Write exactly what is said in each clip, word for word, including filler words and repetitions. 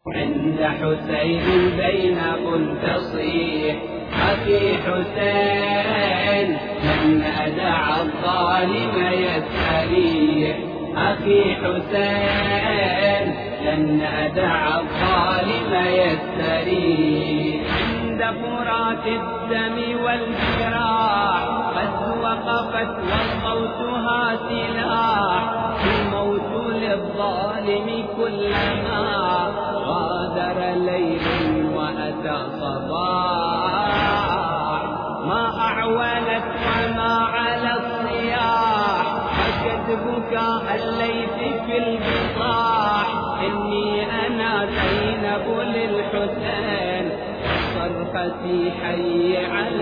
عند حسين زينب تصيح أخي حسين من أدعى الظالم يستريح أخي حسين لن أدعى الظالم يستريح عند فرات الدم والجراح قد وقفت وصوتها سلاح الموت للظالم كلما غادر ليل وأتى صباح ما أعولت وما على الصياح أشد بكاء الليث في البطاح إني أنا زينب للحسين صرختي حي على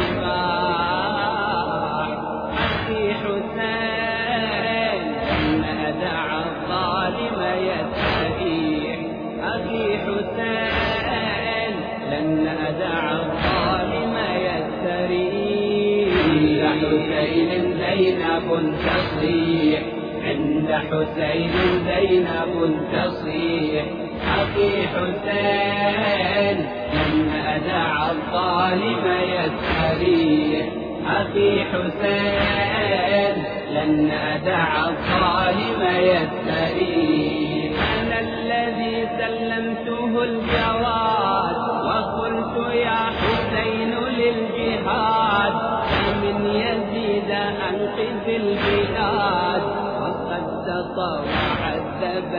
الكفاح أخي حسين إن أدعى الظالم يستريح أخي حسين لن أدعى الظالم يستريح عند حسين زينب تصيح عند حسين زينب تصيح أخي حسين لن أدعى الظالم يستريح أخي حسين لن أدعى الظالم يستريح أنا الذي سلمته الجواد وقلت يا حسين للجهاد من يزيد أنقذ البلاد وقد سطى وعذب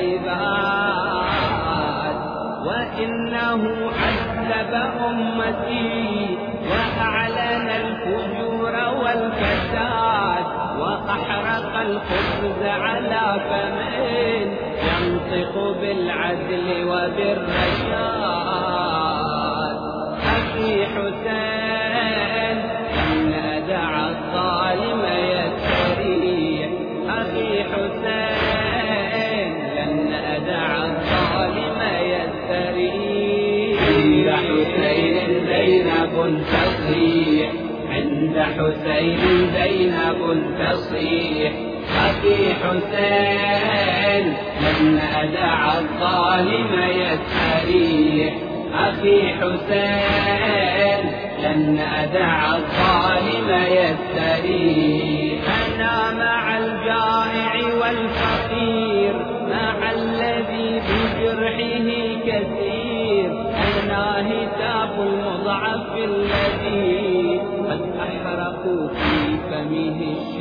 العباد وإنه عذب أمتي وأعلن الفجور والفساد وأحرق الخبز على فمن ينطق بالعدل وبالرشاد أخي حسين إن أدعى الظالم يستريح أخي حسين لن أدعى الظالم يستريح عند حسين زينب تصيح عند حسين زينب تصيح أخي حسين لن أدعى الظالم يستريح أخي حسين لن أدعى الظالم يستريح أنا مع الجائع والفقير مع الذي بجرحه كثير أنا هتاف المضعف الذي قد أحرقوا في فمه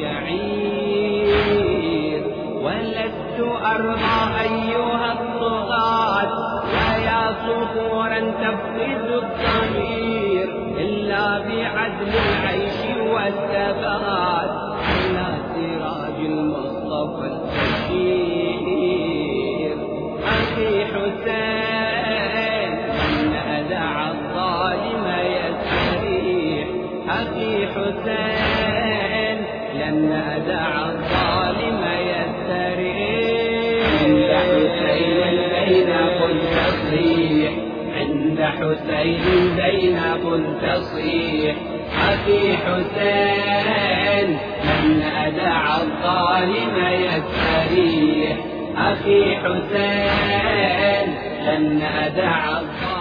الشعير ولست أرضى أيها الطغاة ويا صخورا تفقد الضمير إلا بعدل العيش والثبات على سراج المصطفى البشير أخي حسين إن أدعى الظالم يستريح أخي حسين لن أدعى الظالم يستريح عند حسين زينب تصيح عند حسين زينب تصيح أخي حسين لن أدعى الظالم يستريح أخي حسين لن أدعى الظالم